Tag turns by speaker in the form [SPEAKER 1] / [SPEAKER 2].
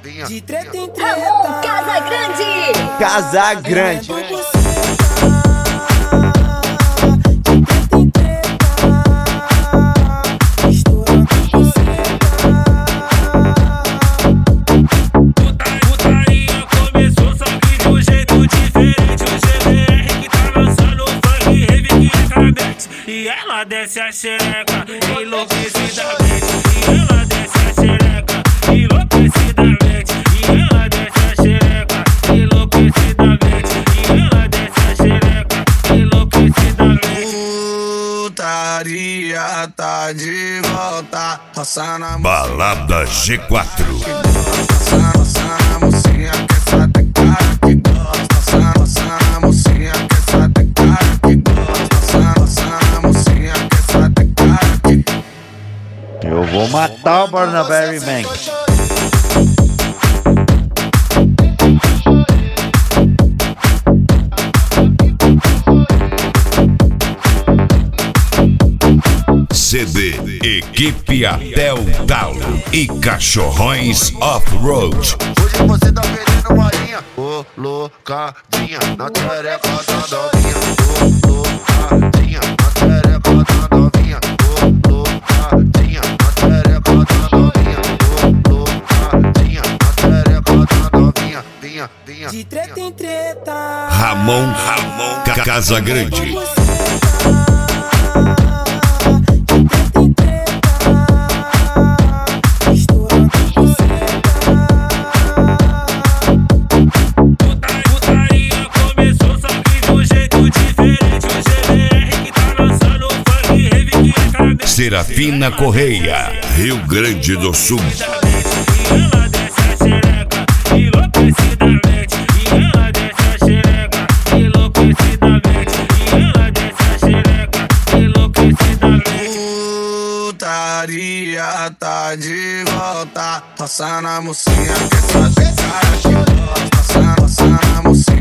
[SPEAKER 1] De treta em treta.
[SPEAKER 2] Ramon Casagrande.
[SPEAKER 3] Casagrande.
[SPEAKER 4] Putaria começou, só que de um jeito diferente. O GBR que tá lançando funk, rave que entra e ela desce a xereca enlouquecidamente. E ela desce a xereca enlouquecidamente. E ela desce a xereca enlouquecidamente. E ela desce a xereca enlouquecidamente.
[SPEAKER 5] Putaria tá de volta, roçando a
[SPEAKER 6] Balada G4.
[SPEAKER 5] roçando a mocinha que essa tem cara que gosta. Roçando a mocinha que essa tem cara que gosta. Roçando a mocinha que essa tem cara que.
[SPEAKER 3] Eu vou matar o Barnaberry Man.
[SPEAKER 6] CD Equipe até o talo e Cachorrões Off-Road.
[SPEAKER 5] Hoje você tá perdendo marinha, ô loucadinha, na tereca da novinha, ô loucadinha, na tereca da novinha, ô loucadinha, na tereca da novinha, ô loucadinha, na tereca da novinha, vinha.
[SPEAKER 1] De treta em treta.
[SPEAKER 6] Ramon Casagrande.
[SPEAKER 4] Putaria começou, só que de um jeito diferente. O GBR que tá lançando funk, rave que entra
[SPEAKER 6] Serafina Correia, Rio Grande do Sul.
[SPEAKER 4] e ela desce a xereca enlouquecidamente. E ela desce a xereca enlouquecidamente. E ela desce a xereca enlouquecidamente.
[SPEAKER 5] Putaria tá de volta, roçando a mocinha que essa tem cara que gosta. Roçando a mocinha